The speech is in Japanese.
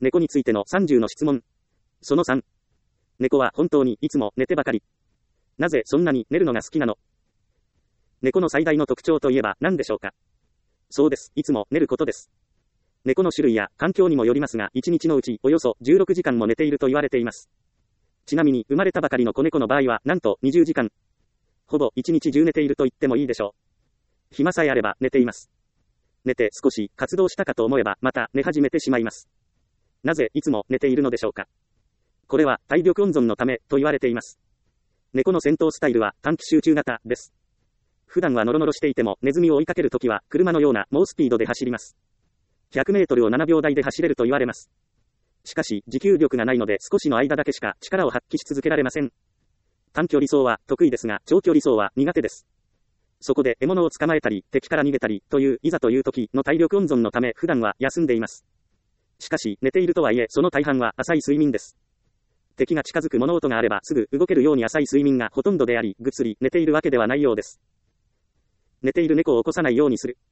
猫についての30の質問。その3。猫は本当にいつも寝てばかり。なぜそんなに寝るのが好きなの？猫の最大の特徴といえば何でしょうか？そうです。いつも寝ることです。猫の種類や環境にもよりますが、1日のうちおよそ16時間も寝ていると言われています。ちなみに生まれたばかりの子猫の場合はなんと20時間。ほぼ1日中寝ていると言ってもいいでしょう。暇さえあれば寝ています。寝て少し活動したかと思えばまた寝始めてしまいます。なぜいつも寝ているのでしょうか？これは体力温存のためと言われています。猫の戦闘スタイルは短期集中型です。普段はノロノロしていてもネズミを追いかけるときは車のような猛スピードで走ります。100メートルを7秒台で走れると言われます。しかし持久力がないので少しの間だけしか力を発揮し続けられません。短距離走は得意ですが長距離走は苦手です。そこで獲物を捕まえたり敵から逃げたりといういざという時の体力温存のため普段は休んでいます。しかし寝ているとはいえその大半は浅い睡眠です。敵が近づく物音があればすぐ動けるように浅い睡眠がほとんどであり、ぐっすり寝ているわけではないようです。寝ている猫を起こさないようにする。